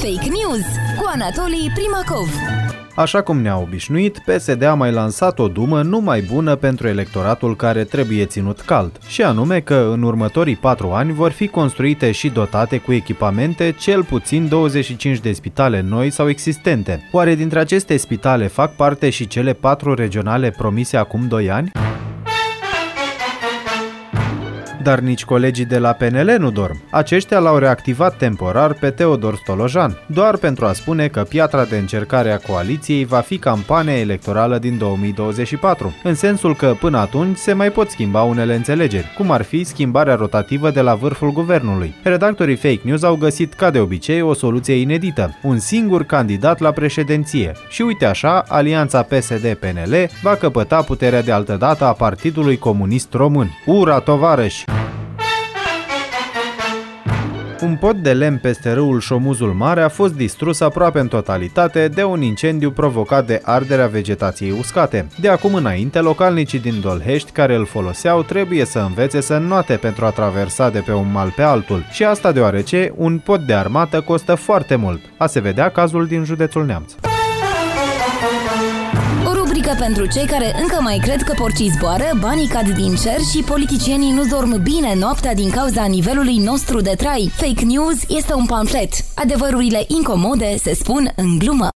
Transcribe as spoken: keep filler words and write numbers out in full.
Fake News cu Anatolii Primacov. Așa cum ne-a obișnuit, P S D a mai lansat o dumă nu mai bună pentru electoratul care trebuie ținut cald, și anume că în următorii patru ani vor fi construite și dotate cu echipamente cel puțin douăzeci și cinci de spitale noi sau existente. Oare dintre aceste spitale fac parte și cele patru regionale promise acum doi ani? Dar nici colegii de la P N L nu dorm. Aceștia l-au reactivat temporar pe Teodor Stolojan, doar pentru a spune că piatra de încercare a coaliției va fi campania electorală din două mii douăzeci și patru, în sensul că până atunci se mai pot schimba unele înțelegeri, cum ar fi schimbarea rotativă de la vârful guvernului. Redactorii Fake News au găsit, ca de obicei, o soluție inedită, un singur candidat la președinție. Și uite așa, alianța P S D P N L va căpăta puterea de altădată a Partidului Comunist Român. Ura, tovarăși! Un pod de lemn peste râul Șomuzul Mare a fost distrus aproape în totalitate de un incendiu provocat de arderea vegetației uscate. De acum înainte, localnicii din Dolhești care îl foloseau trebuie să învețe să înnoate pentru a traversa de pe un mal pe altul. Și asta deoarece un pod de armată costă foarte mult. A se vedea cazul din județul Neamț. Rubrică pentru cei care încă mai cred că porcii zboară, banii cad din cer și politicienii nu dorm bine noaptea din cauza nivelului nostru de trai. Fake News este un pamflet. Adevărurile incomode se spun în glumă.